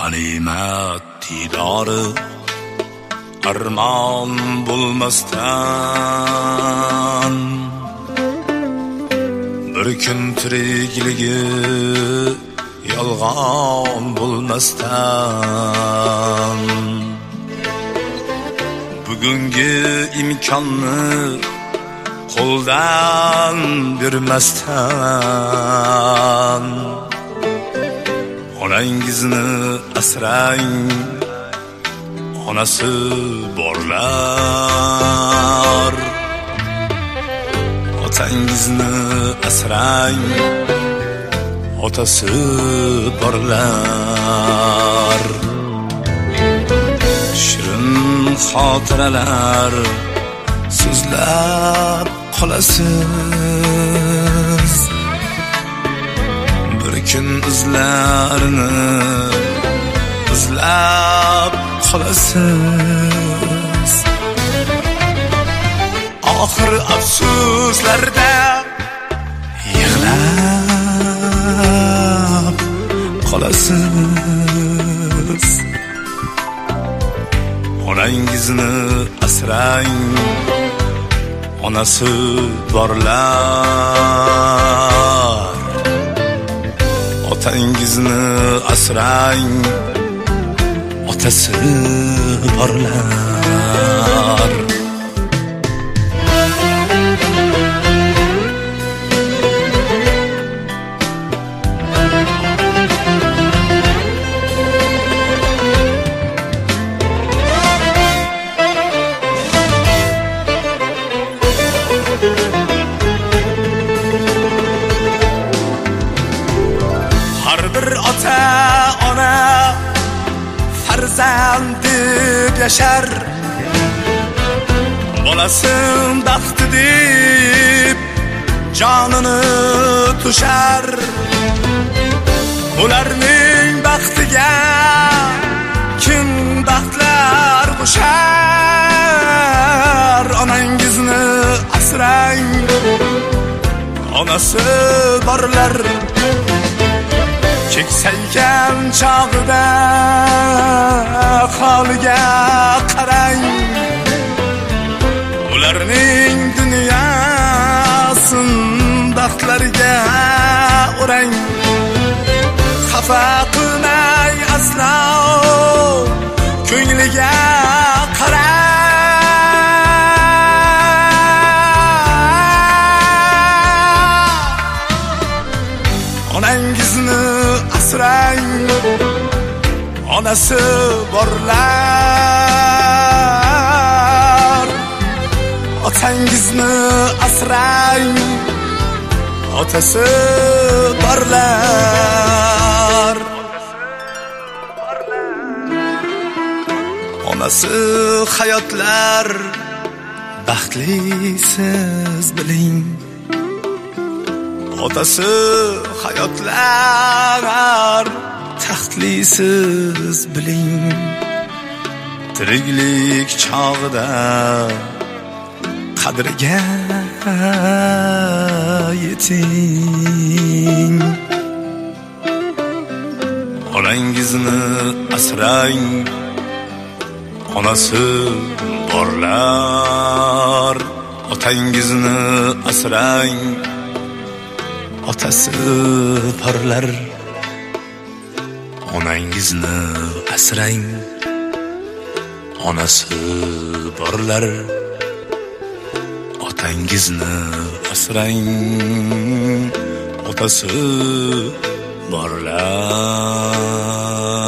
g'animat didori armon bo'lmasdan bir kun tirikligi yolg'on bo'lmasdan bugungi imkonni qo'ldan bermasdan onangizni asrang, onasi borlar. Otangizni asrang, otasi borlar. Shirin xotiralar so'zlab qolasiz. Bir kun izlarini izlab qolasiz. Oxir afsuslarda yig'lab qolasiz. Onangizni asrang, onasi borlar. Otangizni asrang, otasi borlar. Har bir ota-ona farzand deb yashar, bolasin baxti deb jonini tushar. Ularning baxtiga kim baxtlar qo'shar? Onangizni asrang, onasi borlar. Keksaygan chog'ida holiga qarang. Ularning dunyosin baxtlariga o'rang. Xafa qilmay aslo ko'ngliga qarang. Onangizni asrang, onasi borlar. Otangizni asrang, otasi borlar. Onasi hayotlar baxtlisiz biling. Otasi hayotlar taxtlisiz biling. Tiriklik chog'ida qadriga yeting. Onangizni asrang, onasi borlar. Otangizni asrang, otasi borlar. Onangizni asrang, onasi borlar. Otangizni asrang, otasi borlar.